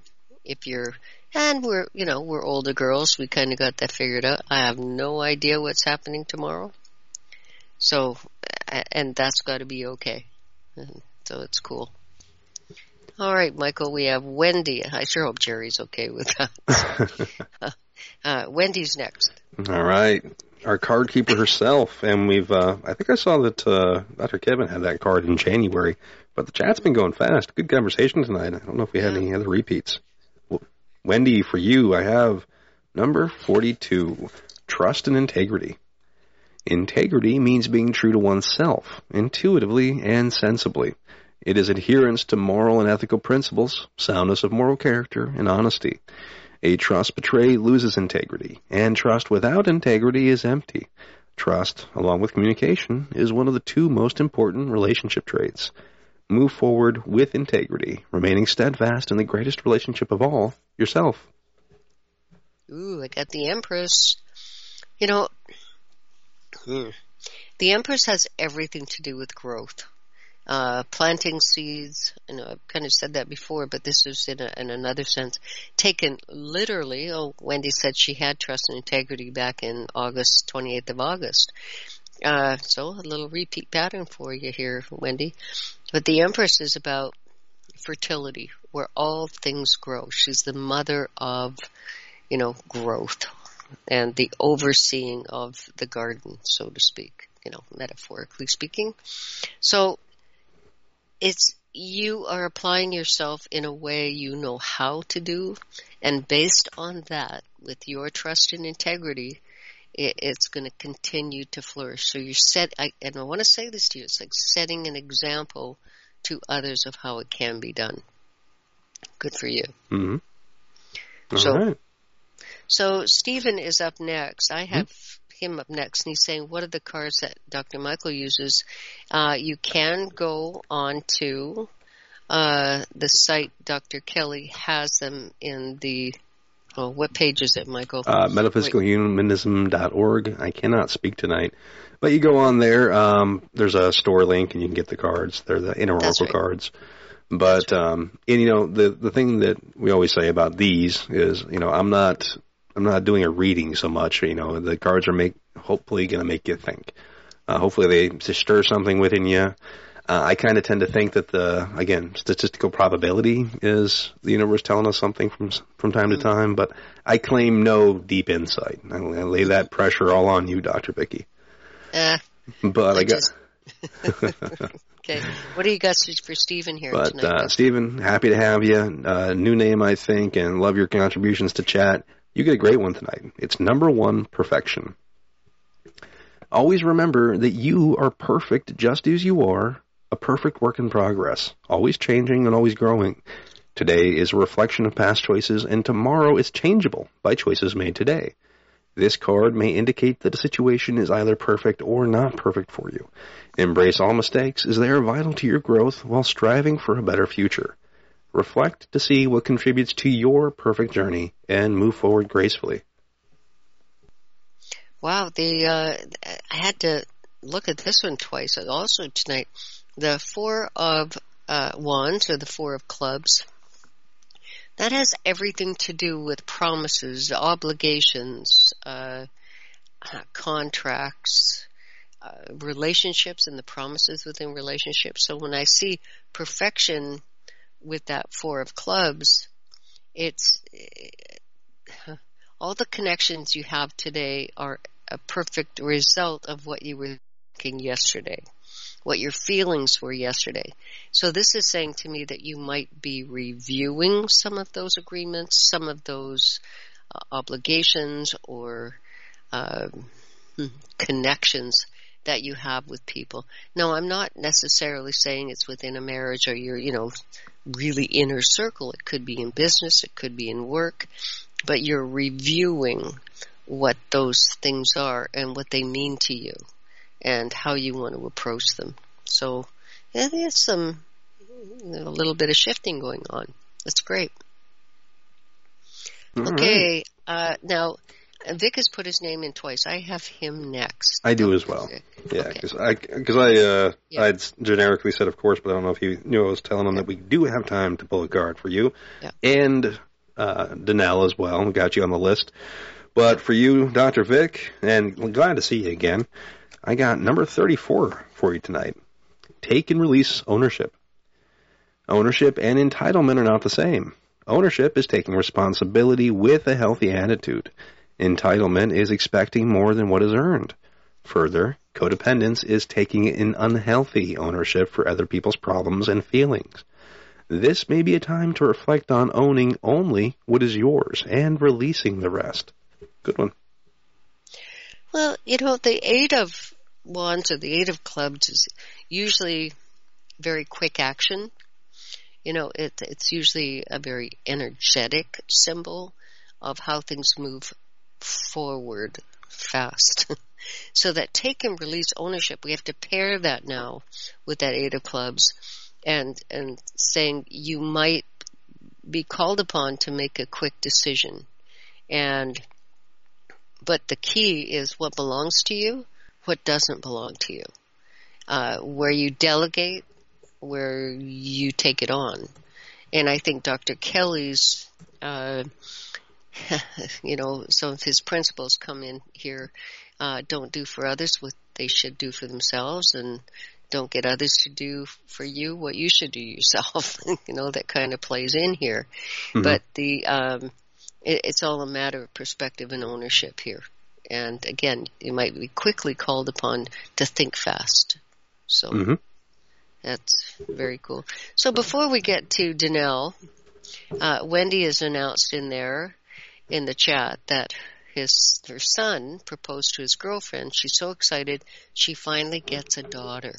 we're older girls. We kind of got that figured out. I have no idea what's happening tomorrow. So, and that's got to be okay. So it's cool. All right, Michael, we have Wendy. I sure hope Jerry's okay with that. Wendy's next. All right. Our card keeper herself. And we've, I think I saw that Dr. Kevin had that card in January. But the chat's been going fast. Good conversation tonight. I don't know if we had any other repeats. Wendy, for you, I have number 42, Trust and Integrity. Integrity means being true to oneself, intuitively and sensibly. It is adherence to moral and ethical principles, soundness of moral character, and honesty. A trust betrayed loses integrity, and trust without integrity is empty. Trust, along with communication, is one of the 2 most important relationship traits. Move forward with integrity, remaining steadfast in the greatest relationship of all, yourself. Ooh, I got the Empress. The Empress has everything to do with growth. Planting seeds, I've kind of said that before, but this is in another sense. Taken literally, Wendy said she had trust and integrity back in 28th of August. So a little repeat pattern for you here, Wendy. But the Empress is about fertility, where all things grow. She's the mother of, growth and the overseeing of the garden, so to speak, metaphorically speaking. So you are applying yourself in a way you know how to do, and based on that, with your trust and integrity, it's going to continue to flourish. So and I want to say this to you, it's like setting an example to others of how it can be done. Good for you. Mm-hmm. All right. So Stephen is up next. I have him up next, and he's saying, what are the cards that Dr. Michael uses? You can go on to the site. Dr. Kelly has them in the... Oh, what page is it, Michael? Metaphysicalhumanism.org. I cannot speak tonight. But you go on there. There's a store link, and you can get the cards. They're the inner oracle cards. But, and, the thing that we always say about these is, I'm not doing a reading so much. The cards are hopefully going to make you think. Hopefully they stir something within you. I kind of tend to think that statistical probability is the universe telling us something from time to time, but I claim no deep insight. I lay that pressure all on you, Dr. Vicki. But I guess. Okay. What do you got for Stephen here tonight? But, Stephen, happy to have you. New name, I think, and love your contributions to chat. You get a great one tonight. It's number 1, perfection. Always remember that you are perfect just as you are, a perfect work in progress, always changing and always growing. Today is a reflection of past choices, and tomorrow is changeable by choices made today. This card may indicate that a situation is either perfect or not perfect for you. Embrace all mistakes as they are vital to your growth while striving for a better future. Reflect to see what contributes to your perfect journey and move forward gracefully. Wow, I had to look at this one twice. Also tonight, the 4 of Wands, or the 4 of Clubs, that has everything to do with promises, obligations, contracts, relationships, and the promises within relationships. So when I see perfection with that 4 of Clubs, it's all the connections you have today are a perfect result of what you were thinking yesterday, what your feelings were yesterday. So this is saying to me that you might be reviewing some of those agreements, some of those obligations or connections that you have with people. Now, I'm not necessarily saying it's within a marriage or your, really inner circle. It could be in business, it could be in work, but you're reviewing what those things are and what they mean to you and how you want to approach them. So there's a little bit of shifting going on. That's great. All okay, right. Now Vic has put his name in twice. I have him next. I do as well. Yeah, because I I'd generically said, of course, but I don't know if you knew I was telling him that we do have time to pull a card for you. Yeah. And Danelle as well. We got you on the list. But for you, Dr. Vic, and glad to see you again, I got number 34 for you tonight. Take and release ownership. Ownership and entitlement are not the same. Ownership is taking responsibility with a healthy attitude. Entitlement is expecting more than what is earned. Further, codependence is taking an unhealthy ownership for other people's problems and feelings. This may be a time to reflect on owning only what is yours and releasing the rest. Good one. Well, the 8 of Wands or the 8 of Clubs is usually very quick action. It's usually a very energetic symbol of how things move forward fast. So that take and release ownership, we have to pair that now with that 8 of Clubs and saying you might be called upon to make a quick decision. But the key is what belongs to you, what doesn't belong to you. Where you delegate, where you take it on. And I think Dr. Kelly's, some of his principles come in here. Don't do for others what they should do for themselves, and don't get others to do for you what you should do yourself. That kind of plays in here. Mm-hmm. But it's all a matter of perspective and ownership here. And again, you might be quickly called upon to think fast. So mm-hmm. That's very cool. So before we get to Danelle, Wendy has announced in the chat that her son proposed to his girlfriend. She's so excited she finally gets a daughter.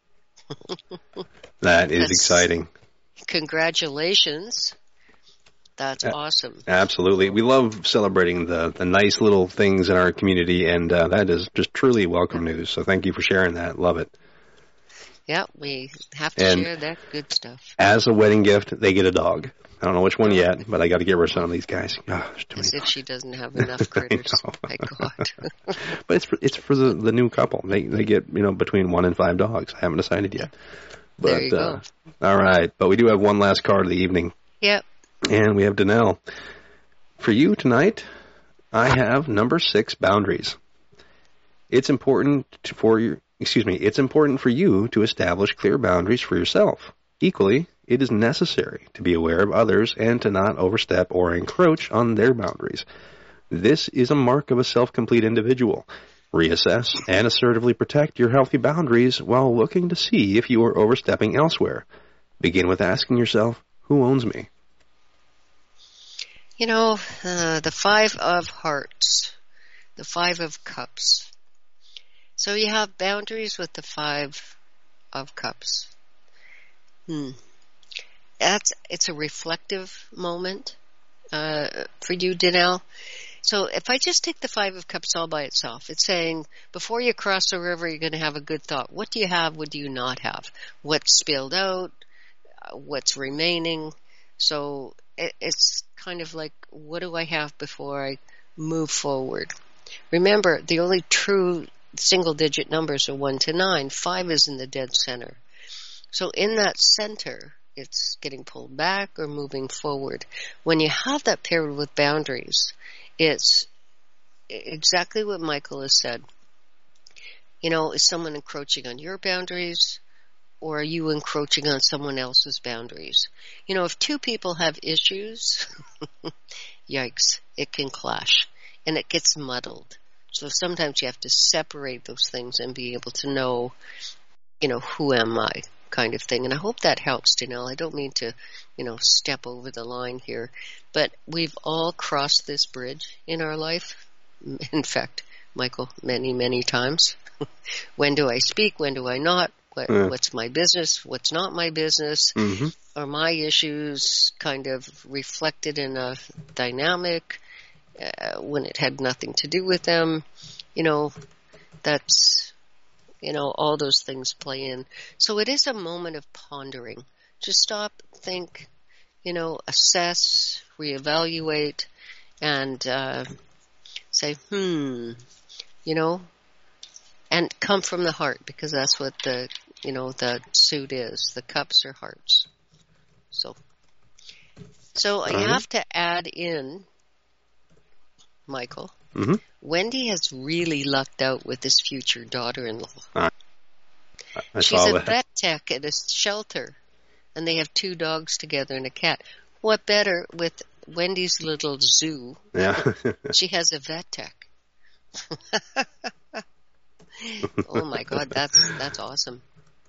That's exciting. Congratulations. That's awesome. Absolutely. We love celebrating the nice little things in our community, and that is just truly welcome news. So thank you for sharing that. Love it. Yeah, we have to share that good stuff. As a wedding gift, they get a dog. I don't know which one yet, but I got to get rid of some of these guys. As if she doesn't have enough critters. My God. But it's for the new couple. They get between 1 and 5 dogs. I haven't decided yet. But, there you go. All right. But we do have one last card of the evening. Yep. And we have Danelle. For you tonight, I have number 6, boundaries. It's important for you to establish clear boundaries for yourself. Equally, it is necessary to be aware of others and to not overstep or encroach on their boundaries. This is a mark of a self-complete individual. Reassess and assertively protect your healthy boundaries while looking to see if you are overstepping elsewhere. Begin with asking yourself, who owns me? You know, the 5 of Hearts, the 5 of Cups. So you have boundaries with the 5 of Cups. It's a reflective moment for you, Danelle. So if I just take the 5 of Cups all by itself, it's saying before you cross the river, you're going to have a good thought. What do you have? What do you not have? What's spilled out? What's remaining? So it's kind of like, what do I have before I move forward? Remember, the only true single-digit numbers are 1 to 9. 5 is in the dead center. So in that center, it's getting pulled back or moving forward. When you have that paired with boundaries, it's exactly what Michael has said. You know, is someone encroaching on your boundaries, or are you encroaching on someone else's boundaries? You know, if 2 people have issues, yikes, it can clash, and it gets muddled. So sometimes you have to separate those things and be able to know, you know, who am I kind of thing. And I hope that helps, Danelle. I don't mean to, you know, step over the line here, but we've all crossed this bridge in our life. In fact, Michael, many, many times. When do I speak? When do I not? What's my business? What's not my business? Mm-hmm. Are my issues kind of reflected in a dynamic when it had nothing to do with them? You know, that's, you know, all those things play in. So it is a moment of pondering. Just stop, think, you know, assess, reevaluate, and say, you know, and come from the heart, because that's what the, you know, the suit is. The cups are hearts. So I have to add in, Michael, Wendy has really lucked out with this future daughter-in-law. She's a vet tech at a shelter, and they have 2 dogs together and a cat. What better with Wendy's little zoo? Yeah. She has a vet tech. Oh my God, that's awesome.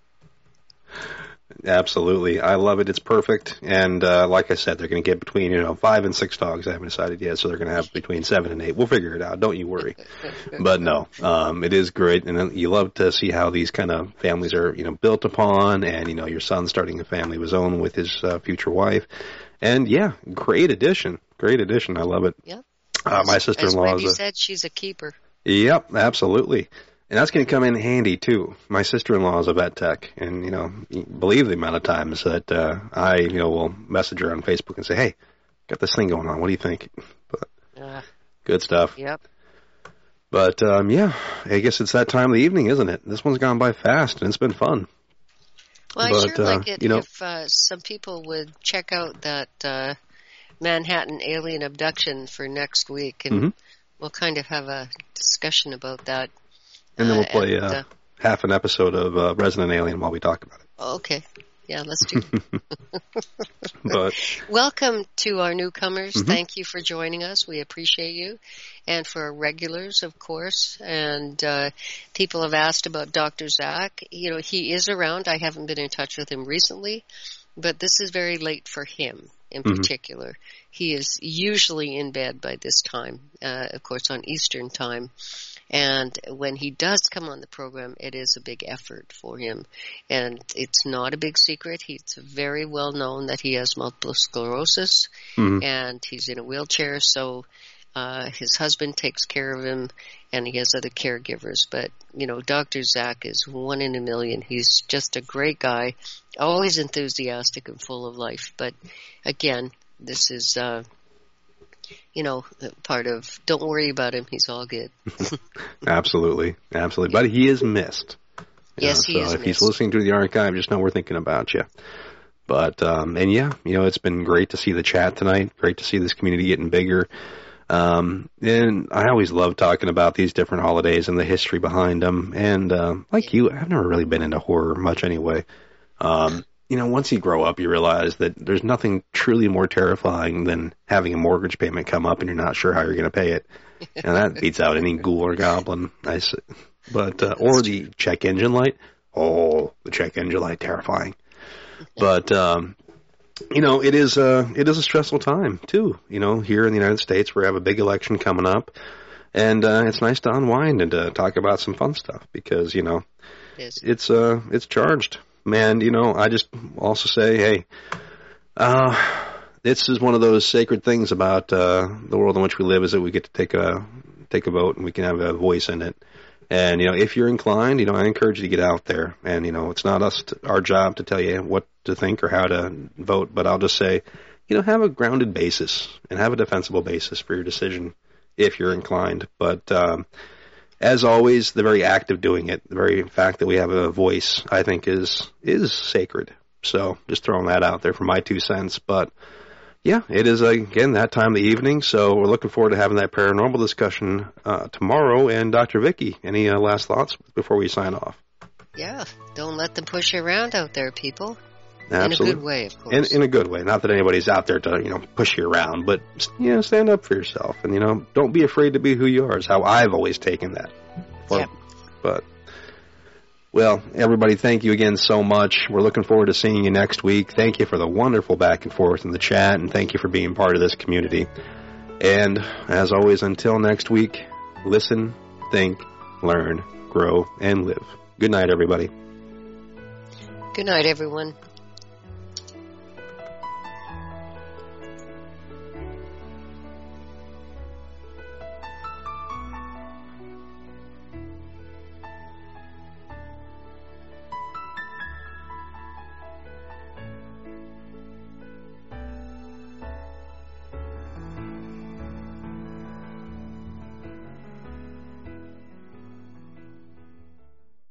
Absolutely. I love it. It's perfect. And like I said, they're going to get between, you know, 5 and 6 dogs. I haven't decided yet, so they're going to have between 7 and 8. We'll figure it out. Don't you worry. But no, it is great. And you love to see how these kind of families are, you know, built upon. And, you know, your son starting a family of his own with his future wife. And, yeah, great addition. Great addition. I love it. Yep. My sister-in-law as Wendy said, she's a keeper. Yep, absolutely. And that's going to come in handy, too. My sister-in-law is a vet tech, and, you know, believe the amount of times that I, you know, will message her on Facebook and say, hey, got this thing going on. What do you think? But good stuff. Yep. But, yeah, I guess it's that time of the evening, isn't it? This one's gone by fast, and it's been fun. Well, I sure like it, you know, if some people would check out that Manhattan alien abduction for next week, and we'll kind of have a discussion about that. And then we'll play half an episode of Resident Alien while we talk about it. Okay. Yeah, let's do it. But welcome to our newcomers. Thank you for joining us. We appreciate you. And for our regulars, of course. And people have asked about Dr. Zach. You know, he is around. I haven't been in touch with him recently. But this is very late for him in particular. He is usually in bed by this time, of course, on Eastern time. And when he does come on the program, it is a big effort for him. And it's not a big secret. It's very well known that he has multiple sclerosis, and he's in a wheelchair. So his husband takes care of him, and he has other caregivers. But, you know, Dr. Zach is 1 in a million. He's just a great guy, always enthusiastic and full of life. But, again, this is... you know, part of, don't worry about him, he's all good. Absolutely. Absolutely. But he is missed. Yes, he is. So if he's listening to the archive, just know we're thinking about you. But, and yeah, it's been great to see the chat tonight. Great to see this community getting bigger. And I always love talking about these different holidays and the history behind them. And, like you, I've never really been into horror much anyway. Once you grow up, you realize that there's nothing truly more terrifying than having a mortgage payment come up and you're not sure how you're going to pay it. And that beats out any ghoul or goblin. But, or the check engine light. Oh, the check engine light, terrifying. But, it is a stressful time too. Here in the United States, we have a big election coming up, and it's nice to unwind and to talk about some fun stuff because it's charged, man. I just also say, hey, this is one of those sacred things about the world in which we live is that we get to take a vote and we can have a voice in it. And, if you're inclined, I encourage you to get out there. And, it's not our job to tell you what to think or how to vote, but I'll just say, have a grounded basis and have a defensible basis for your decision if you're inclined. But, as always, the very act of doing it, the very fact that we have a voice, I think is sacred. So just throwing that out there for my 2 cents. But, yeah, it is, again, that time of the evening, so we're looking forward to having that paranormal discussion tomorrow. And Dr. Vicki, any last thoughts before we sign off? Yeah, don't let them push you around out there, people. Absolutely. In a good way, of course. In a good way. Not that anybody's out there to, push you around, but, stand up for yourself. And, don't be afraid to be who you are is how I've always taken that. But, well, everybody, thank you again so much. We're looking forward to seeing you next week. Thank you for the wonderful back and forth in the chat, and thank you for being part of this community. And, as always, until next week, listen, think, learn, grow, and live. Good night, everybody. Good night, everyone.